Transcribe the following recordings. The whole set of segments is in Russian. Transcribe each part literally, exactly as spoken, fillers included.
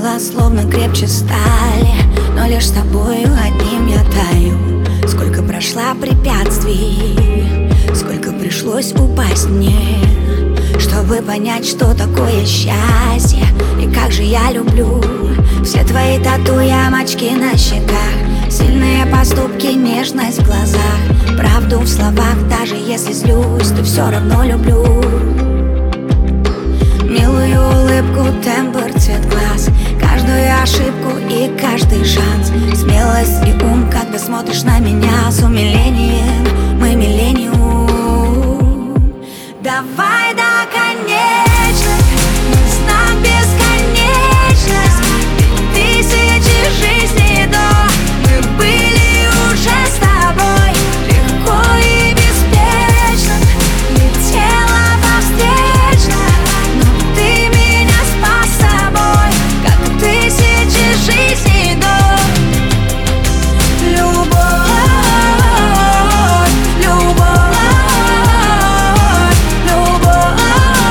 слова словно крепче стали, но лишь с тобою одним я таю. Сколько прошла препятствий, сколько пришлось упасть мне, чтобы понять, что такое счастье и как же я люблю все твои тату, ямочки на щеках, сильные поступки, нежность в глазах, правду в словах, даже если злюсь, то все равно люблю. Милую улыбку, тембр, цвет глаз, каждую ошибку и каждый шанс, смелость и ум, когда смотришь на меня с умилением. Мы миллениум. Давай до конечных, знак бесконечность, тысячи жизней до. Мы были уже с тобой легко и беспечно, летела по встречной, но ты меня спас собой, как тысячи жизней до. Любовь, любовь, любовь.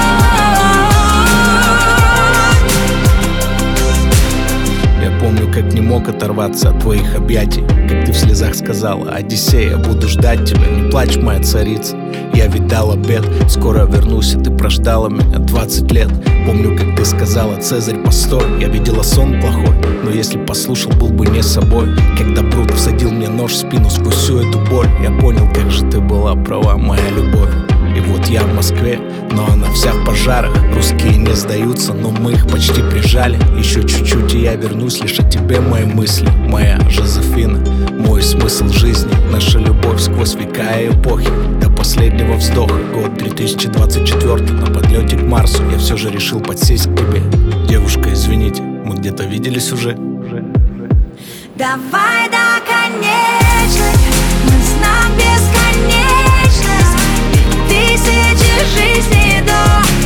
Я помню, как не мог оторваться от твоих объятий, как ты в слезах сказала: Одиссея, буду ждать тебя, не плачь, моя царица. Я ведь дал обет, скоро вернусь, и ты прождала меня двадцать лет. Помню, как ты сказала: Цезарь, постой, я видела сон плохой, но если послушал, был бы не собой. Когда Брут всадил мне нож в спину сквозь всю эту боль, я понял, как же ты была права, моя любовь. И вот я в Москве, но она вся в пожарах. Русские не сдаются, но мы их почти прижали. Еще чуть-чуть, и я вернусь, лишь о тебе мои мысли. Моя Жозефина, мой смысл жизни, наша любовь сквозь века и эпохи, до последнего вздоха. Год две тысячи двадцать четвёртый, на подлете к Марсу я все же решил подсесть к тебе. Девушка, извините, мы где-то виделись уже. Давай до конечных, мы знак бесконечность, тысячи жизней до.